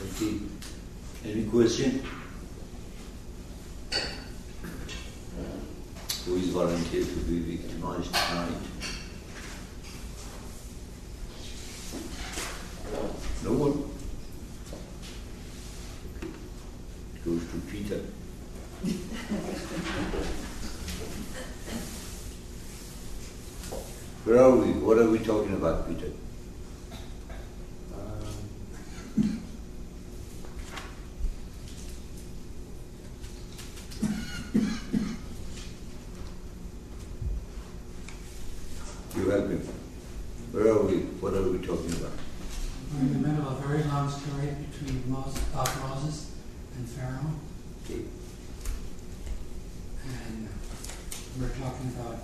Okay. Any question? Who is volunteer to be victimized tonight? No one? Okay. It goes to Peter. Where are we? What are we talking about, Peter? You help me. Where are we? What are we talking about? We're in the middle of a very long story between Moses and Pharaoh. Okay. And we're talking about,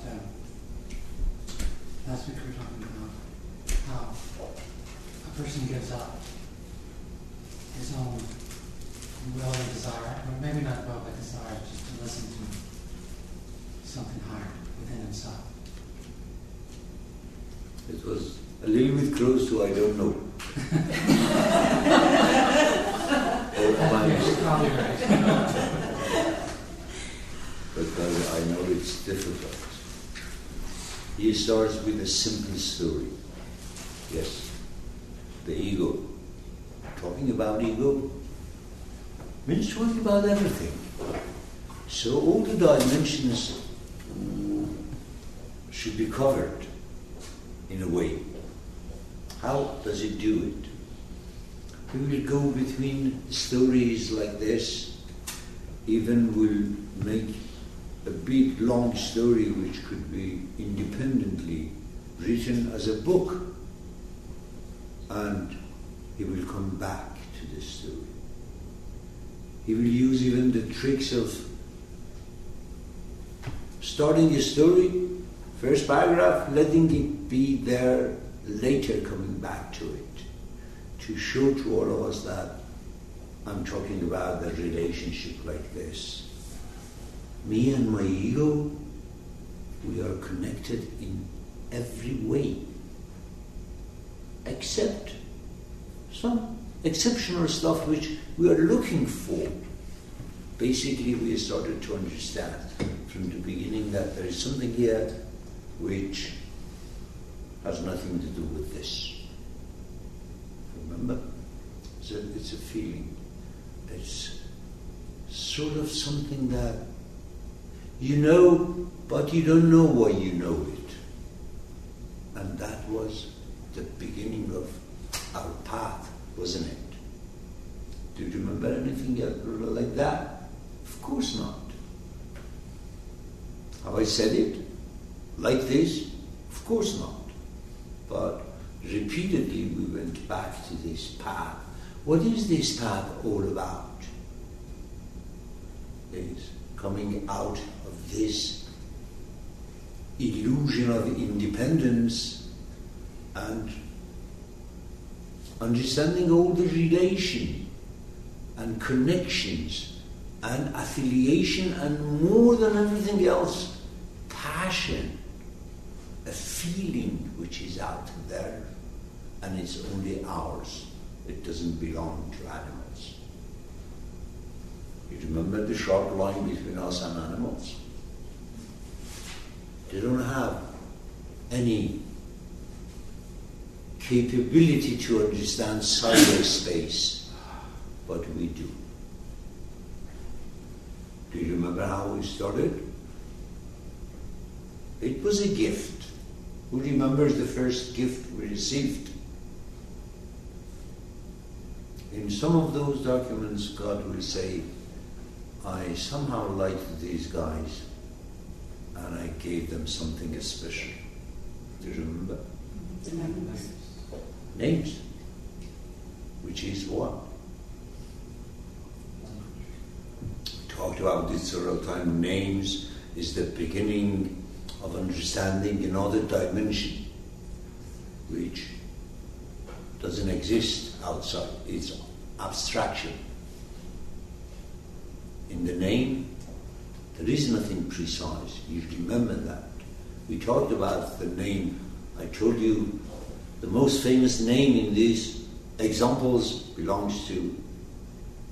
last week we were talking about how a person gives up his own will and desire, or maybe not will but desire, just to listen to something higher within himself. It was a little bit close to I don't know. You're probably right. Because I know it's difficult. He starts with a simple story. Yes, the ego. Talking about ego means talking about everything. So all the dimensions should be covered in a way. How does it do it? We will go between stories like this, even will make a big long story which could be independently written as a book, and he will come back to this story. He will use even the tricks of starting a story, first paragraph, letting it be there, later coming back to it, to show to all of us that I'm talking about a relationship like this. Me and my ego, we are connected in every way, except some exceptional stuff which we are looking for. Basically, we started to understand from the beginning that there is something here which has nothing to do with this. Remember? It's a feeling. It's sort of something that you know, but you don't know why you know it. And that was the beginning of our path, wasn't it? Do you remember anything like that? Of course not. Have I said it like this? Of course not. But repeatedly we went back to this path. What is this path all about? It's coming out of this illusion of independence and understanding all the relation and connections and affiliation and more than everything else, passion, a feeling which is out there and it's only ours. It doesn't belong to animals. You remember the sharp line between us and animals? They don't have any capability to understand cyberspace, but we do. Do you remember how we started? It was a gift. Who remembers the first gift we received? In some of those documents, God will say, I somehow liked these guys and I gave them something special. Do you remember? Names. Which is what? We talked about this several times. Names is the beginning of understanding another dimension which doesn't exist outside. It's abstraction. In the name, there is nothing precise. You remember that. We talked about the name. I told you the most famous name in these examples belongs to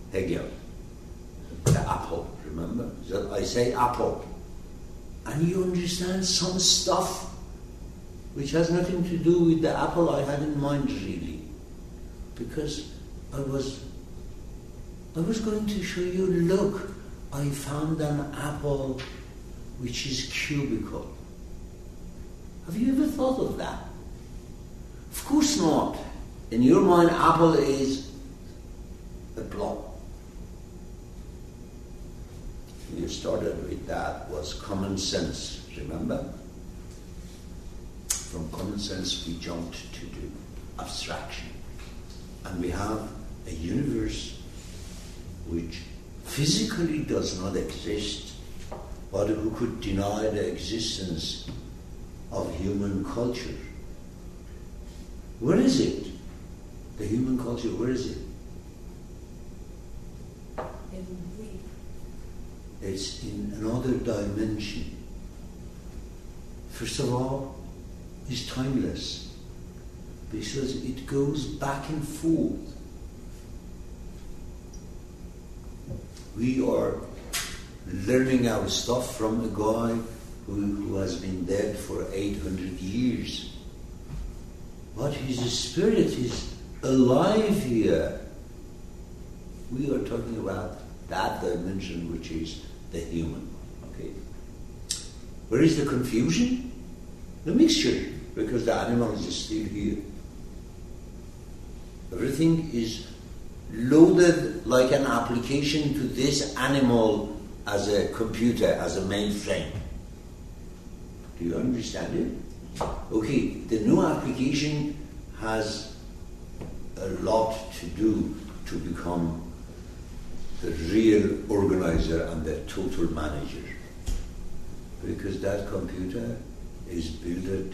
Hegel. The apple, remember? So I say apple. And you understand some stuff which has nothing to do with the apple I had in mind really. Because I was going to show you, look, I found an apple which is cubical. Have you ever thought of that? Of course not. In your mind, apple is a block. You started with that was common sense, remember? From common sense we jumped to do abstraction. And we have a universe which physically does not exist, but who could deny the existence of human culture? Where is it? The human culture, where is it? It's in another dimension. First of all, it's timeless because it goes back and forth. We are learning our stuff from a guy who has been dead for 800 years. But his spirit is alive here. We are talking about that dimension which is the human. Okay. Where is the confusion? The mixture, because the animal is still here. Everything is loaded like an application to this animal as a computer, as a mainframe. Do you understand it? Okay, the new application has a lot to do to become the real organizer and the total manager. Because that computer is built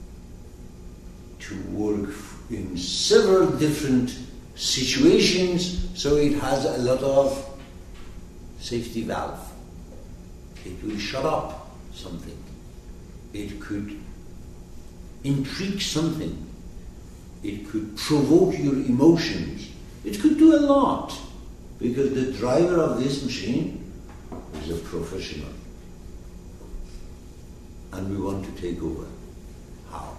to work in several different situations, so it has a lot of safety valve. It will shut up something. It could intrigue something. It could provoke your emotions. It could do a lot, because the driver of this machine is a professional. And we want to take over. How?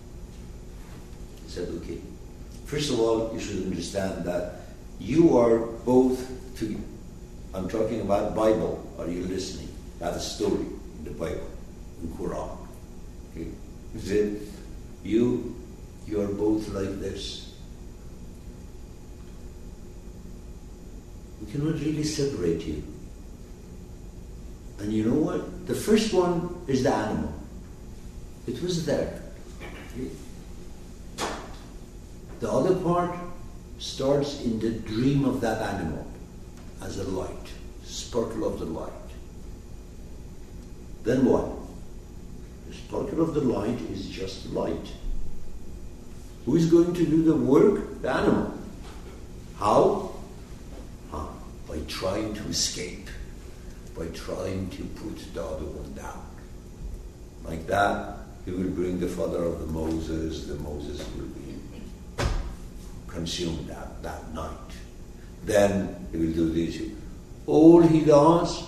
I said, okay. First of all, you should understand that you are both I'm talking about Bible. Are you listening? That's a story in the Bible, in Quran. Okay? Then you are both like this. We cannot really separate you. And you know what? The first one is the animal. It was there. Okay? The other part starts in the dream of that animal as a light, sparkle of the light. Then what? The sparkle of the light is just light. Who is going to do the work? The animal. How? By trying to escape, by trying to put the other one down. Like that, he will bring the father of the Moses will be consumed that night. Then he will do this. All he does,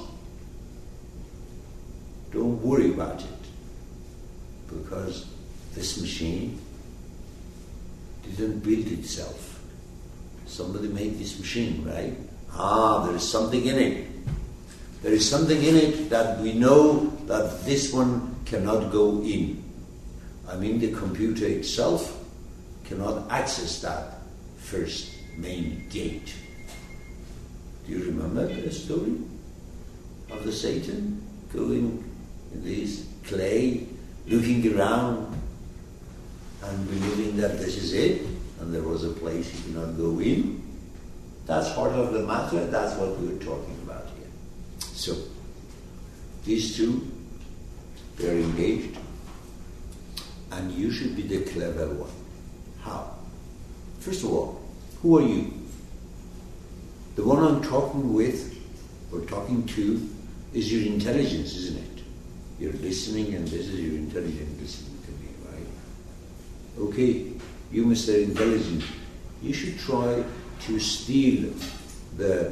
don't worry about it, because this machine didn't build itself. Somebody made this machine, right? There is something in it. There is something in it that we know that this one cannot go in. I mean, the computer itself cannot access that first main gate. Do you remember the story of the Satan going in this clay, looking around and believing that this is it, and there was a place he could not go in? That's part of the matter. That's what we're talking about here. So, these two, they're engaged, and you should be the clever one. How? First of all, who are you? The one I'm talking with, or talking to, is your intelligence, isn't it? You're listening, and this is your intelligence listening to me, right? Okay, you, Mr. Intelligent, you should try to steal the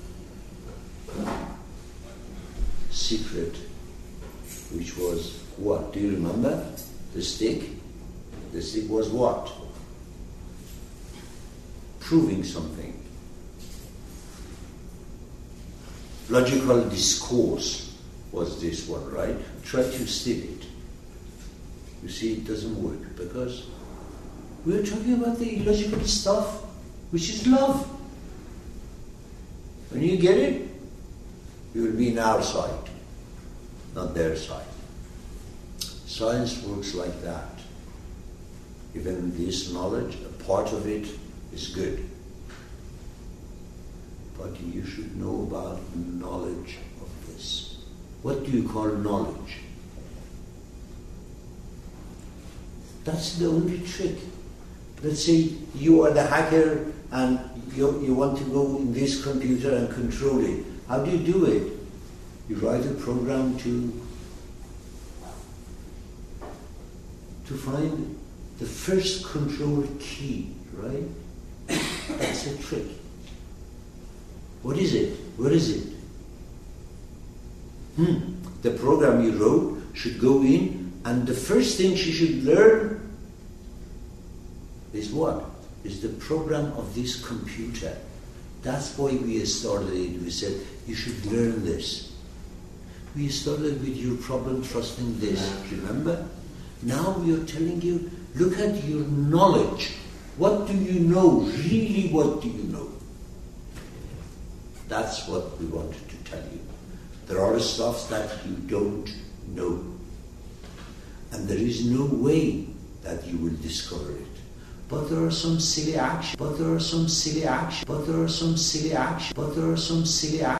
secret, which was what? Do you remember? The stick? The stick was what? Proving something. Logical discourse was this one, right? Try to steal it. You see, it doesn't work because we're talking about the illogical stuff, which is love. When you get it, you will be in our side, not their side. Science works like that. Even this knowledge, a part of it is good. But you should know about knowledge of this. What do you call knowledge? That's the only trick. Let's say you are the hacker and you want to go in this computer and control it. How do you do it? You write a program to find the first control key, right? That's a trick. What is it? Where is it? The program you wrote should go in, and the first thing she should learn is what? Is the program of this computer. That's why we started it. We said, you should learn this. We started with your problem trusting this, remember? Now we are telling you, look at your knowledge. What do you know? Really, what do you know? That's what we wanted to tell you. There are stuff that you don't know. And there is no way that you will discover it. But there are some silly actions. But there are some silly actions. But there are some silly actions. But there are some silly actions.